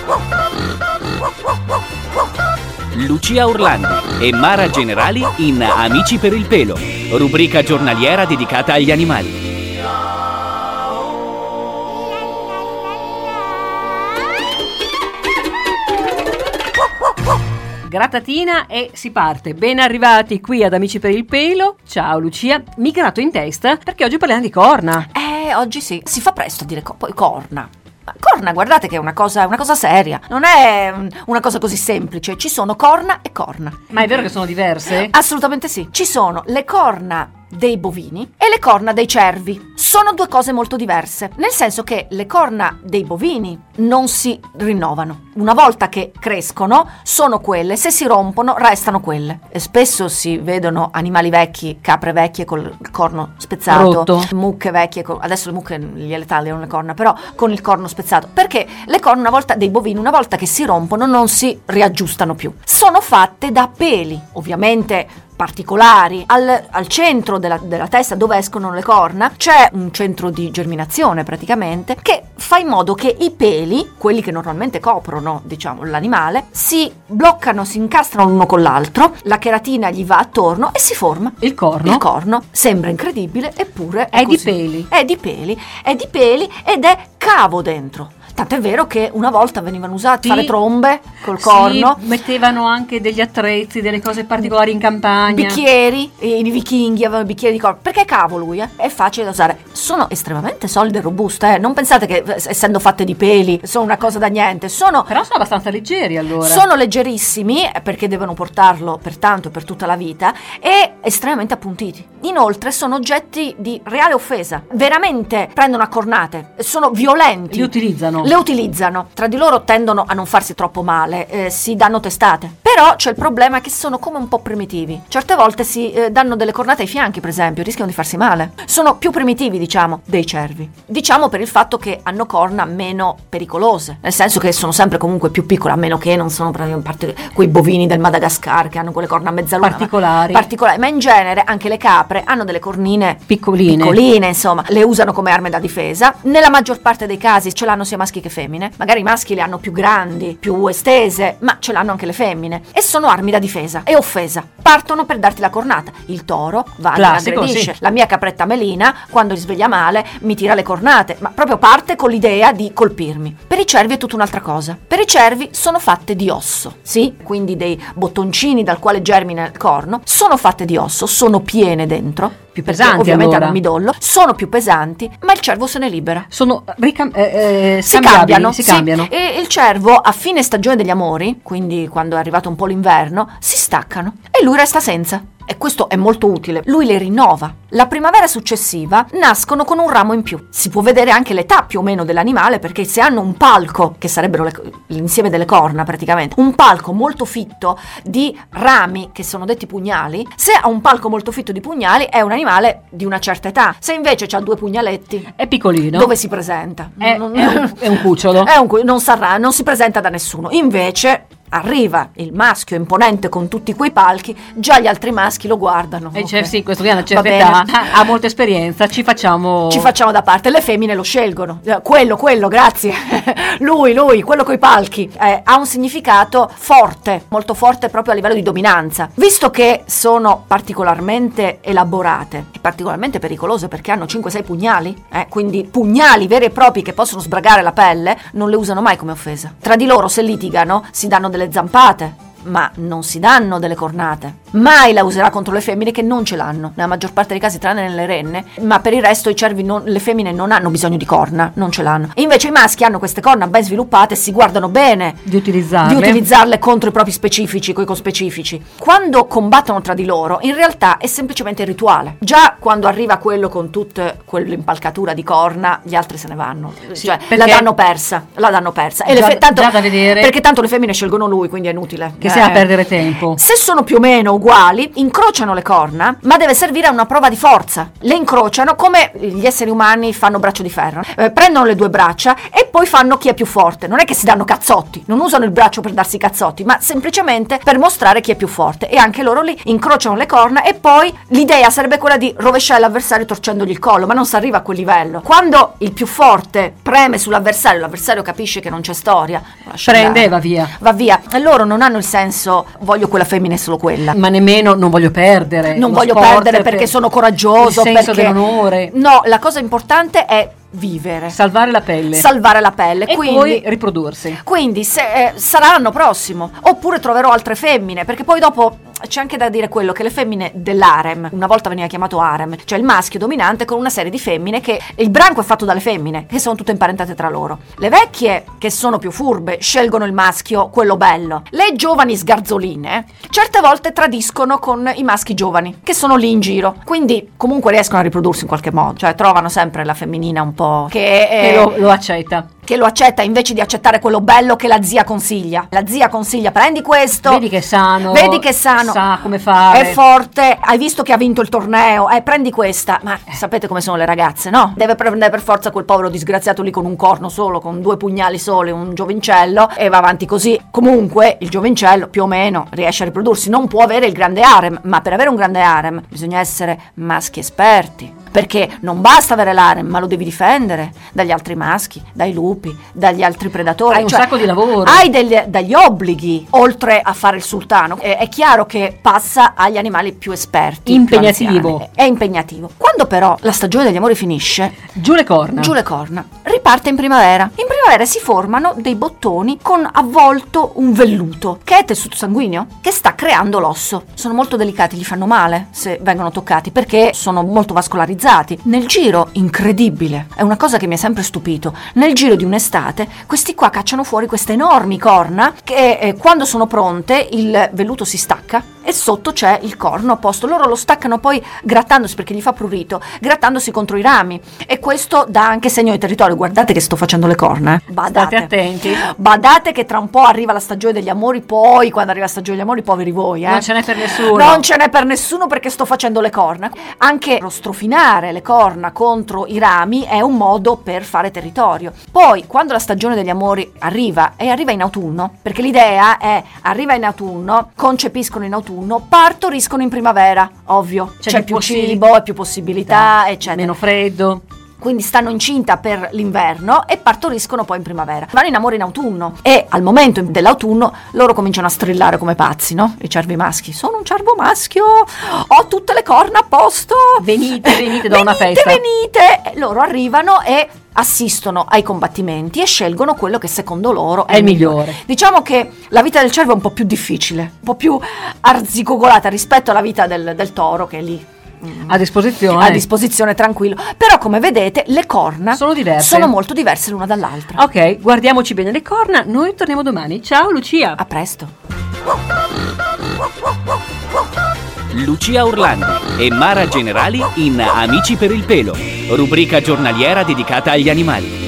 Lucia Orlandi e Mara Generali in Amici per il pelo, rubrica giornaliera dedicata agli animali. Grattatina e si parte. Ben arrivati qui ad Amici per il pelo. Ciao Lucia, mi gratto in testa perché oggi parliamo di corna. Oggi sì, si fa presto a dire poi corna. Ma corna, guardate che è una cosa seria, non è una cosa così semplice. Ci sono corna e corna. Ma è vero che sono diverse? Assolutamente sì. Ci sono le corna dei bovini e le corna dei cervi. Sono due cose molto diverse, nel senso che le corna dei bovini non si rinnovano. Una volta che crescono sono quelle, se si rompono restano quelle. E spesso si vedono animali vecchi, capre vecchie col corno spezzato, rotto, mucche vecchie adesso le mucche gliele tagliano le corna, però con il corno spezzato, perché le corna dei bovini una volta che si rompono non si riaggiustano più. Sono fatte da peli, ovviamente particolari. Al centro della testa, dove escono le corna, c'è un centro di germinazione praticamente, che fa in modo che i peli, quelli che normalmente coprono, diciamo, l'animale, si bloccano, si incastrano l'uno con l'altro, la cheratina gli va attorno e si forma il corno. Il corno sembra incredibile, eppure è così. Di peli. È di peli ed è cavo dentro. Tanto è vero che una volta venivano usati fare trombe col corno. Sì, mettevano anche degli attrezzi, delle cose particolari in campagna. Bicchieri, i vichinghi avevano bicchieri di corno. Perché cavo lui, È facile da usare. Sono estremamente solide e robuste, Non pensate che essendo fatte di peli sono una cosa da niente. Però sono abbastanza leggeri allora. Sono leggerissimi perché devono portarlo per tanto e per tutta la vita, e estremamente appuntiti. Inoltre sono oggetti di reale offesa. Veramente prendono a cornate, sono violenti. Le utilizzano. Tra di loro tendono a non farsi troppo male, si danno testate. Però c'è il problema che sono come un po' primitivi. Certe volte si danno delle cornate ai fianchi, per esempio, rischiano di farsi male. Sono più primitivi, diciamo, dei cervi. Diciamo per il fatto che hanno corna meno pericolose, nel senso che sono sempre comunque più piccole, a meno che non sono praticamente quei bovini del Madagascar che hanno quelle corna a mezzaluna particolari. Ma in genere anche le capre hanno delle cornine piccoline, insomma, le usano come armi da difesa. Nella maggior parte dei casi ce l'hanno sia maschi che femmine. Magari i maschi le hanno più grandi, più estese, ma ce l'hanno anche le femmine, e sono armi da difesa e offesa. Partono per darti la cornata. Il toro va e aggredisce. Sì. La mia capretta Melina, quando risveglia male, mi tira le cornate, ma proprio parte con l'idea di colpirmi. Per i cervi è tutta un'altra cosa. Per i cervi sono fatte di osso, sì, quindi dei bottoncini dal quale germina il corno, sono fatte di osso, sono piene dentro. Più pesanti, ovviamente allora. hanno il midollo, sono più pesanti, ma il cervo se ne libera. Sono si cambiano. E il cervo a fine stagione degli amori, quindi quando è arrivato un po' l'inverno, si staccano e lui resta senza. E questo è molto utile, lui le rinnova. La primavera successiva nascono con un ramo in più. Si può vedere anche l'età più o meno dell'animale, perché se hanno un palco, che sarebbero l'insieme delle corna praticamente, un palco molto fitto di rami che sono detti pugnali, se ha un palco molto fitto di pugnali è un animale di una certa età. Se invece ha due pugnaletti, è piccolino. Dove si presenta? È un cucciolo. Non si presenta da nessuno. Invece arriva il maschio imponente con tutti quei palchi, già gli altri maschi lo guardano. E okay. Sì, questo qui ha una certa età, ha molta esperienza, ci facciamo da parte. Le femmine lo scelgono. Quello, grazie. lui, quello coi palchi. Ha un significato forte, molto forte proprio a livello di dominanza. Visto che sono particolarmente elaborate e particolarmente pericolose perché hanno 5-6 pugnali, quindi pugnali veri e propri che possono sbragare la pelle, non le usano mai come offesa. Tra di loro, se litigano, si danno delle zampate, ma non si danno delle cornate. Mai la userà contro le femmine che non ce l'hanno, nella maggior parte dei casi, tranne nelle renne, ma per il resto i cervi le femmine non hanno bisogno di corna, non ce l'hanno. E invece i maschi hanno queste corna ben sviluppate e si guardano bene di utilizzarle contro i propri specifici, coi conspecifici. Quando combattono tra di loro, in realtà è semplicemente il rituale. Già quando arriva quello con tutta quell'impalcatura di corna, gli altri se ne vanno, sì, cioè la danno persa. E già da vedere, perché tanto le femmine scelgono lui, quindi è inutile che sia a perdere tempo. Se sono più o meno uguali, incrociano le corna, ma deve servire a una prova di forza. Le incrociano come gli esseri umani fanno braccio di ferro. Prendono le due braccia e poi fanno chi è più forte. Non è che si danno cazzotti, non usano il braccio per darsi cazzotti, ma semplicemente per mostrare chi è più forte. E anche loro lì incrociano le corna e poi l'idea sarebbe quella di rovesciare l'avversario torcendogli il collo, ma non si arriva a quel livello. Quando il più forte preme sull'avversario, l'avversario capisce che non c'è storia, lascia Prende andare. e va via. Va via. E loro non hanno il senso voglio quella femmina e solo quella. Ma nemmeno non voglio perdere. Non lo voglio sport, perdere perché sono coraggioso. Il senso perché... dell'onore. No, la cosa importante è vivere. Salvare la pelle. Salvare la pelle. E quindi, poi riprodursi. quindi se, sarà l'anno prossimo. Oppure troverò altre femmine. Perché poi dopo c'è anche da dire quello che le femmine dell'harem, una volta veniva chiamato harem, cioè il maschio dominante con una serie di femmine che il branco è fatto dalle femmine, che sono tutte imparentate tra loro. Le vecchie, che sono più furbe, scelgono il maschio, quello bello. Le giovani sgarzoline certe volte tradiscono con i maschi giovani, che sono lì in giro. Quindi comunque riescono a riprodursi in qualche modo, cioè trovano sempre la femminina un po' Che lo accetta. che lo accetta invece di accettare quello bello che la zia consiglia. La zia consiglia: prendi questo, Vedi che è sano. vedi che è sano, Sa come fare. è forte, hai visto che ha vinto il torneo, prendi questa. Ma sapete come sono le ragazze, no? Deve prendere per forza quel povero disgraziato lì con un corno solo, con 2 pugnali soli, un giovincello, e va avanti così. Comunque il giovincello più o meno riesce a riprodursi, non può avere il grande harem, ma per avere un grande harem bisogna essere maschi esperti. Perché non basta avere l'harem, ma lo devi difendere dagli altri maschi, dai lupi, dagli altri predatori. Hai un sacco di lavoro. Hai degli obblighi, oltre a fare il sultano. È chiaro che passa agli animali più esperti. Impegnativo. più anziani. È impegnativo. Quando però la stagione degli amori finisce, Giù le corna. giù le corna, riparte in primavera. In primavera si formano dei bottoni con avvolto un velluto, che è tessuto sanguigno, che sta creando l'osso. Sono molto delicati, gli fanno male se vengono toccati, perché sono molto vascolarizzati. Nel giro, incredibile, è una cosa che mi ha sempre stupito, nel giro di un'estate questi qua cacciano fuori queste enormi corna che quando sono pronte il velluto si stacca e sotto c'è il corno a posto. Loro lo staccano poi grattandosi, perché gli fa prurito, grattandosi contro i rami, e questo dà anche segno di territorio. Guardate che sto facendo le corna, State attenti. Badate che tra un po' arriva la stagione degli amori. Poi quando arriva la stagione degli amori, poveri voi, Non ce n'è per nessuno. non ce n'è per nessuno, perché sto facendo le corna. Anche lo strofinare le corna contro i rami è un modo per fare territorio. Poi quando la stagione degli amori arriva, e arriva in autunno, perché l'idea è: arriva in autunno, concepiscono in autunno, partoriscono in primavera, ovvio, c'è più cibo e più possibilità, eccetera, Meno freddo. quindi stanno incinta per l'inverno e partoriscono poi in primavera. Vanno in amore in autunno, e al momento dell'autunno loro cominciano a strillare come pazzi, no? I cervi maschi: sono un cervo maschio, ho tutte le corna a posto, Venite da una festa. venite. E loro arrivano e assistono ai combattimenti e scelgono quello che secondo loro È il migliore. Diciamo che la vita del cervo è un po' più difficile, un po' più arzigogolata rispetto alla vita del toro, che è lì A disposizione. a disposizione, tranquillo. Però come vedete le corna Sono diverse. sono molto diverse l'una dall'altra. Ok, guardiamoci bene le corna. Noi torniamo domani. Ciao Lucia. A presto. Lucia Orlandi e Mara Generali in Amici per il pelo, rubrica giornaliera dedicata agli animali.